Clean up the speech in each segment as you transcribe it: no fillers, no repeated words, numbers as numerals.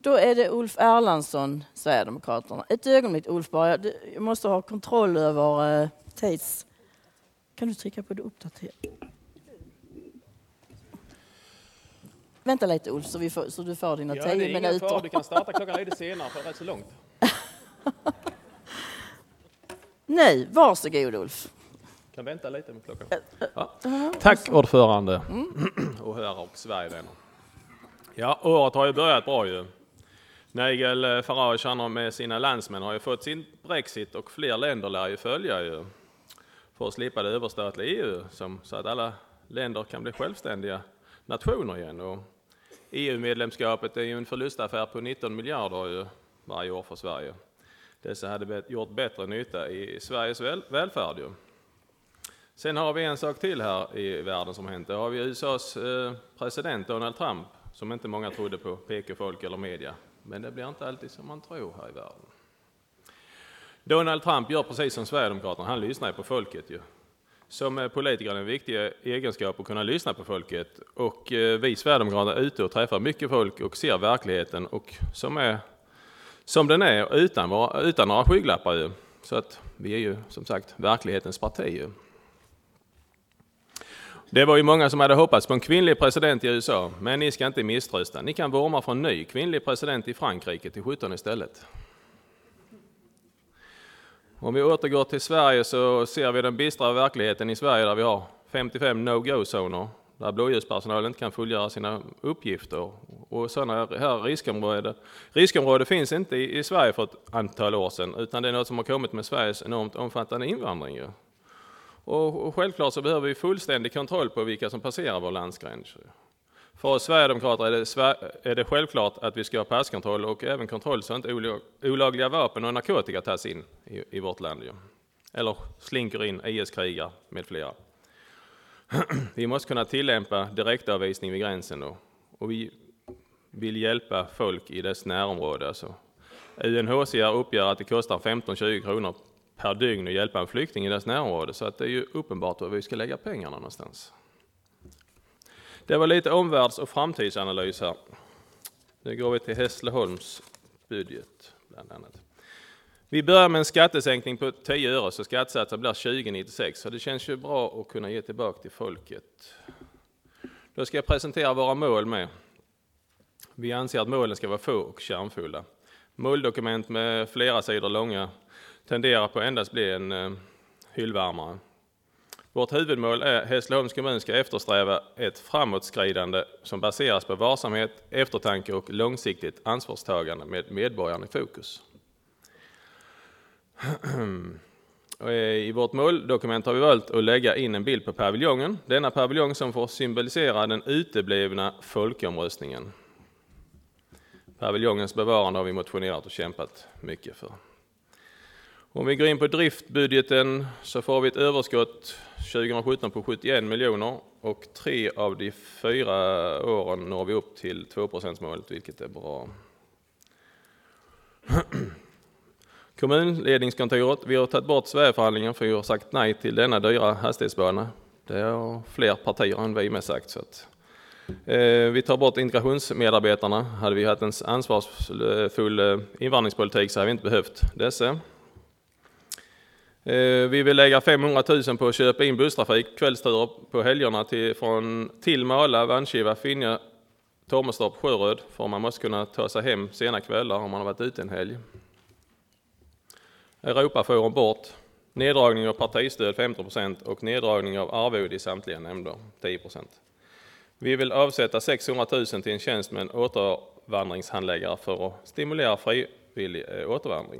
Då är det Ulf Erlandsson, Sverigedemokraterna. Ett ögonblick, Ulf, bara. Jag måste ha kontroll över tids. Kan du trycka på det uppdatera? Vänta lite, Ulf, så du får dina 10 minuter. Ja, det är ingen fara. Du kan starta klockan lite senare, för det är rätt så långt. Nej, varsågod, Ulf. Kan vänta lite med klockan. Ja. Tack, ordförande. Och höra och Sverigevänner. Ja, året har ju börjat bra ju. Nigel Farage med sina landsmän har ju fått sin Brexit och fler länder lär ju följa ju. För att slippa det överstatliga EU, så att alla länder kan bli självständiga nationer igen. Och EU-medlemskapet är ju en förlustaffär på 19 miljarder ju varje år för Sverige. Dessa hade gjort bättre nytta i Sveriges välfärd ju. Sen har vi en sak till här i världen som hänt. Det har vi USAs president Donald Trump, som inte många trodde på, PK-folk eller media. Men det blir inte alltid som man tror här i världen. Donald Trump gör precis som Sverigedemokraterna, han lyssnar på folket ju. Som politiker är en viktig egenskap att kunna lyssna på folket. Och vi Sverigedemokrater är ute och träffar mycket folk och ser verkligheten och som den är utan några skygglappar ju. Så att vi är ju som sagt verklighetens parti ju. Det var ju många som hade hoppats på en kvinnlig president i USA, men ni ska inte misströsta. Ni kan vurma för en ny kvinnlig president i Frankrike till 17 istället. Om vi återgår till Sverige så ser vi den bistra verkligheten i Sverige där vi har 55 no-go-zoner där blåljuspersonalen inte kan fullgöra sina uppgifter. Och sådana här riskområden finns inte i Sverige för ett antal år sedan, utan det är något som har kommit med Sveriges enormt omfattande invandring. Och självklart så behöver vi fullständig kontroll på vilka som passerar vår landsgräns. För oss Sverigedemokrater är det självklart att vi ska ha passkontroll och även kontroll så att inte olagliga vapen och narkotika tas in i vårt land. Eller slinker in IS-krigare med flera. Vi måste kunna tillämpa direktavvisning vid gränsen och vi vill hjälpa folk i dess närområde. Alltså. UNHCR uppger att det kostar 15-20 kronor per dygn att hjälpa en flykting i dess närområde, så att det är ju uppenbart var vi ska lägga pengarna någonstans. Det var lite omvärlds- och framtidsanalys här. Nu går vi till Hässleholms budget bland annat. Vi börjar med en skattesänkning på 10 öre så skattesatsen blir 20,96, så det känns ju bra att kunna ge tillbaka till folket. Då ska jag presentera våra mål med. Vi anser att målen ska vara få och kärnfulla. Måldokument med flera sidor långa tenderar på endast bli en hyllvärmare. Vårt huvudmål är att Hässleholms kommun ska eftersträva ett framåtskridande som baseras på varsamhet, eftertanke och långsiktigt ansvarstagande med medborgarna i fokus. I vårt måldokument har vi valt att lägga in en bild på paviljongen. Denna paviljong som får symbolisera den uteblivna folkomröstningen. Paviljongens bevarande har vi motionerat och kämpat mycket för. Om vi går in på driftbudgeten så får vi ett överskott 2017 på 71 miljoner och 3 av de 4 åren når vi upp till 2%-målet, vilket är bra. Kommunledningskontoret, vi har tagit bort Sverigeförhandlingen för vi har sagt nej till denna dyra hastighetsbana. Det har fler partier än vi med sagt. Så att, vi tar bort integrationsmedarbetarna. Hade vi haft en ansvarsfull invandringspolitik så hade vi inte behövt dessa. Vi vill lägga 500 000 på att köpa in busstrafik, kvällsturer på helgerna till Mala, Vanskiva, Finja, Tormestorp, Sjöröd. För man måste kunna ta sig hem sena kvällar om man har varit ute en helg. Europaforum bort. Neddragning av partistöd 15% och neddragning av arvode i samtliga nämnder 10%. Vi vill avsätta 600 000 till en tjänst med en återvandringshandläggare för att stimulera frivillig återvandring.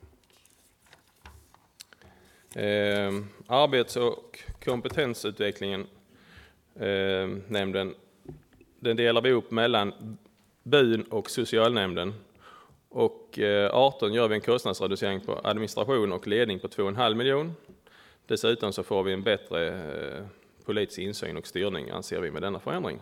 Arbets- och kompetensutvecklingen nämnden, den delar vi upp mellan BUN och socialnämnden. Och 18 gör vi en kostnadsreducering på administration och ledning på 2,5 miljoner. Dessutom så får vi en bättre politisk insyn och styrning anser vi med denna förändring.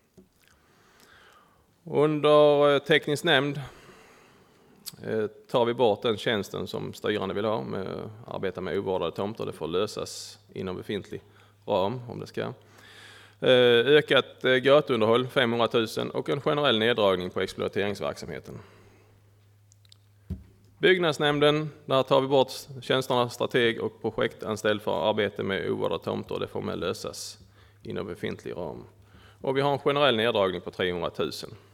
Under teknisk nämnd tar vi bort den tjänsten som styrande vill ha med att arbeta med ovårdade tomter. Det får lösas inom befintlig ram om det ska. Ökat gatuunderhåll 500 000 och en generell neddragning på exploateringsverksamheten. Byggnadsnämnden, där tar vi bort tjänsterna strateg och projektanställd för arbete med ovårdade tomter. Det får med lösas inom befintlig ram. Och vi har en generell neddragning på 300 000.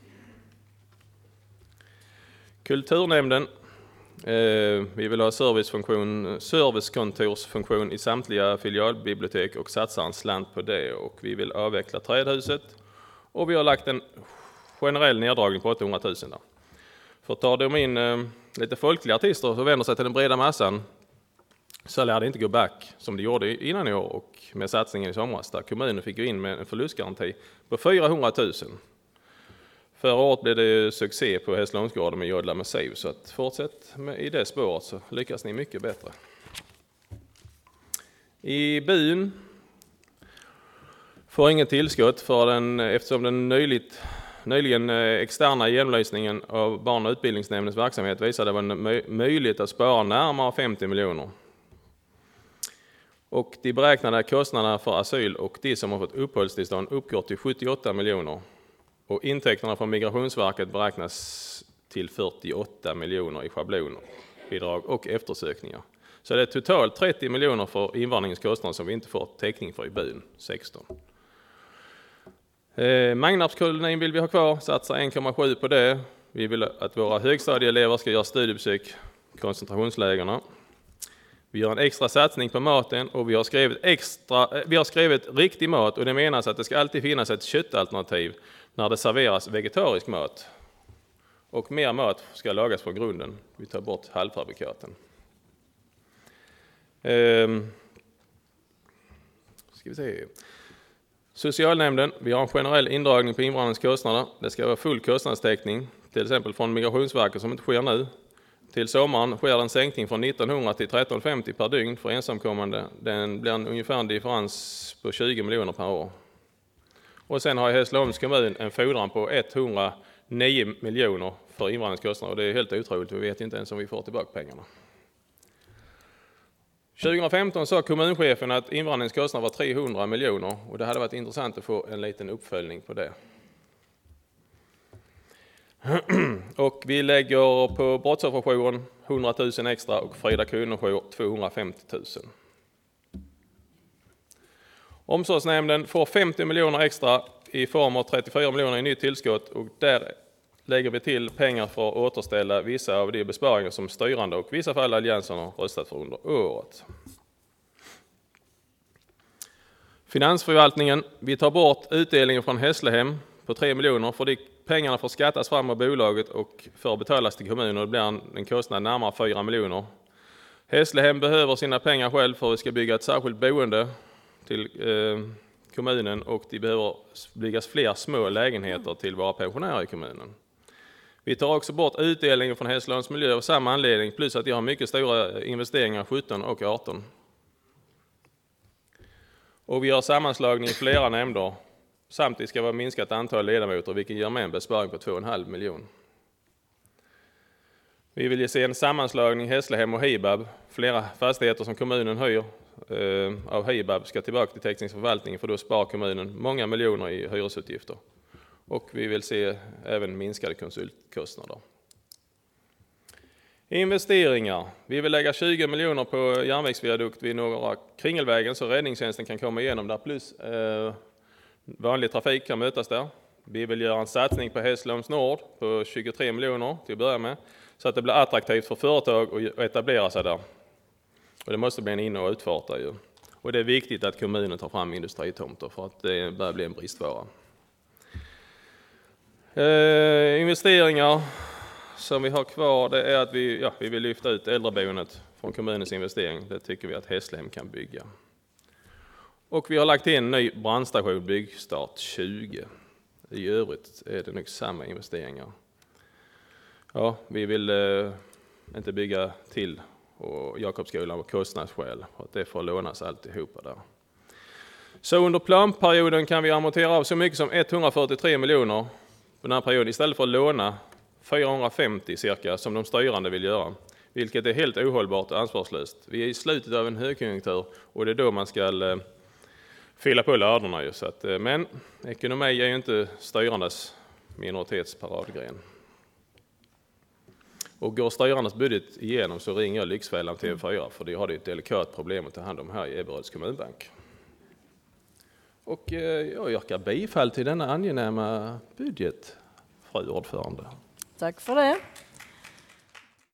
Kulturnämnden, vi vill ha servicekontorsfunktion i samtliga filialbibliotek och satsar en slant på det. Och vi vill avveckla trädhuset och vi har lagt en generell neddragning på 800 000 där. För tar de in lite folkliga artister som vänder sig till den breda massan så lär det inte gå back som det gjorde innan i år och med satsningen i somras där kommunen fick gå in med en förlustgaranti på 400 000. Förra året blev det succé på Hässleholmsgården med Jodla Massiv, så att fortsätt i det spåret så lyckas ni mycket bättre. I byn får ingen tillskott eftersom den nyligen externa genomlysningen av barn- och utbildningsnämndens verksamhet visade att det var möjligt att spara närmare 50 miljoner. Och de beräknade kostnaderna för asyl och de som har fått uppehållstillstånd uppgår till 78 miljoner. Och intäkterna från Migrationsverket beräknas till 48 miljoner i schablonbidrag och eftersökningar. Så det är totalt 30 miljoner för invandringens kostnader som vi inte får täckning för i byn, 16. Magnarpskolonin vill vi ha kvar, satsa 1,7 på det. Vi vill att våra högstadieelever ska göra studiebesök i koncentrationslägerna. Vi gör en extra satsning på maten och vi har skrivit riktig mat och det menas att det ska alltid finnas ett köttalternativ när det serveras vegetarisk mat. Och mer mat ska lagas från grunden. Vi tar bort halvfabrikaten. Ska vi se. Socialnämnden, vi har en generell indragning på invandringens kostnader. Det ska vara full kostnadstäckning, till exempel från Migrationsverket som inte sker nu. Till sommaren sker en sänkning från 1900 till 1350 per dygn för ensamkommande. Den blir ungefär en differens på 20 miljoner per år. Och sen har Hässleholms kommun en fordran på 109 miljoner för invandringskostnader. Och det är helt otroligt, vi vet inte ens om vi får tillbaka pengarna. 2015 sa kommunchefen att invandringskostnader var 300 miljoner och det hade varit intressant att få en liten uppföljning på det. Och vi lägger på brottsofferjouren 100 000 extra och Frida kvinnojour 250 000. Omsorgsnämnden får 50 miljoner extra i form av 34 miljoner i nytt tillskott och där lägger vi till pengar för att återställa vissa av de besparingar som styrande och vissa fall alliansen har röstat för under året. Finansförvaltningen, vi tar bort utdelningen från Hässlehem på 3 miljoner för de pengarna får skattas fram av bolaget och för att betalas till kommunen och det blir en kostnad närmare 4 miljoner. Hässlehem behöver sina pengar själv för att vi ska bygga ett särskilt boende till kommunen och det behöver byggas fler små lägenheter till våra pensionärer i kommunen. Vi tar också bort utdelningen från Hässleholms miljö av samma anledning plus att de har mycket stora investeringar 17 och 18. Och vi har sammanslagning i flera nämnder. Samtidigt ska vi ha minskat antal ledamöter vilket ger med en besparing på 2,5 miljoner. Vi vill se en sammanslagning Hässlehem och Hibab. Flera fastigheter som kommunen hyr av Hibab ska tillbaka till teknisk förvaltning för då sparar kommunen många miljoner i hyresutgifter. Och vi vill se även minskade konsultkostnader. Investeringar. Vi vill lägga 20 miljoner på järnvägsviadukt vid Norra Kringelvägen så räddningstjänsten kan komma igenom där plus vanlig trafik kan mötas där. Vi vill göra en satsning på Hässleholms Nord på 23 miljoner till att börja med så att det blir attraktivt för företag att etablera sig där. Och det måste bli en in- och utfart där ju. Och det är viktigt att kommunen tar fram industritomter för att det börjar bli en bristvara. Investeringar som vi har kvar det är att vi vill lyfta ut äldreboendet från kommunens investering. Det tycker vi att Hässlehem kan bygga. Och vi har lagt in en ny brandstation byggstart 20. I övrigt är det nog samma investeringar. Ja, vi vill inte bygga till och Jakobsskolan av kostnadsskäl för att det får lånas alltihopa där. Så under planperioden kan vi amortera av så mycket som 143 miljoner på den här perioden istället för att låna 450 cirka som de styrande vill göra. Vilket är helt ohållbart och ansvarslöst. Vi är i slutet av en högkonjunktur och det är då man ska fylla på ladorna ju. Så att, men ekonomi är ju inte styrandes minoritetsparadgren. Och går styrandes budget igenom så ringer jag Lyxfällan TV4 för de har ett delikat problem att ta hand om här i Ebberöds kommunbank. Och jag yrkar bifall till denna angenäma budget, fru ordförande. Tack för det.